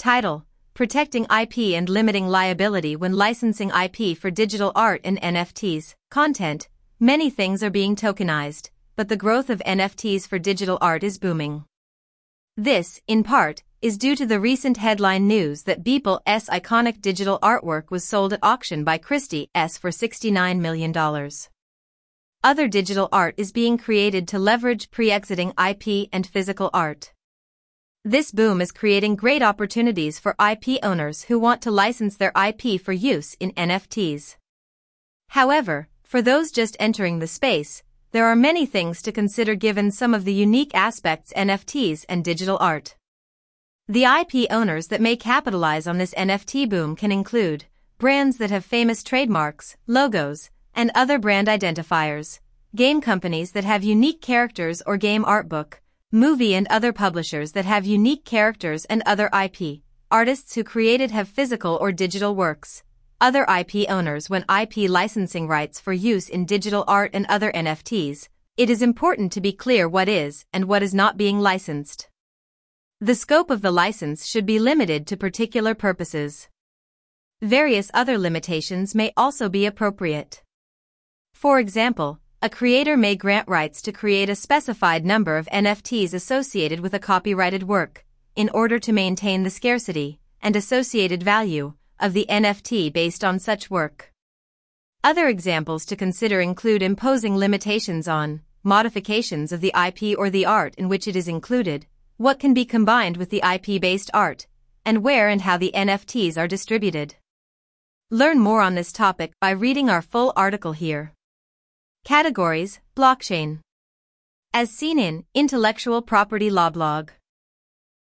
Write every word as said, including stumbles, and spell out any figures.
Title: Protecting I P and Limiting Liability When Licensing I P for Digital Art and N F Ts. Content: Many things are being tokenized, but the growth of N F Ts for digital art is booming. This, in part, is due to the recent headline news that Beeple's iconic digital artwork was sold at auction by Christie's for sixty-nine million dollars. Other digital art is being created to leverage pre-existing I P and physical art. This boom is creating great opportunities for I P owners who want to license their I P for use in N F Ts. However, for those just entering the space, there are many things to consider given some of the unique aspects N F Ts and digital art. The I P owners that may capitalize on this N F T boom can include brands that have famous trademarks, logos, and other brand identifiers, game companies that have unique characters or game artbook, movie and other publishers that have unique characters and other I P, artists who created have physical or digital works, other I P owners when I P licensing rights for use in digital art and other N F Ts. It is important to be clear what is and what is not being licensed. The scope of the license should be limited to particular purposes. Various other limitations may also be appropriate. For example, a creator may grant rights to create a specified number of N F Ts associated with a copyrighted work, in order to maintain the scarcity and associated value of the N F T based on such work. Other examples to consider include imposing limitations on modifications of the I P or the art in which it is included, what can be combined with the I P-based art, and where and how the N F Ts are distributed. Learn more on this topic by reading our full article here. Categories: Blockchain. As seen in Intellectual Property Law blog.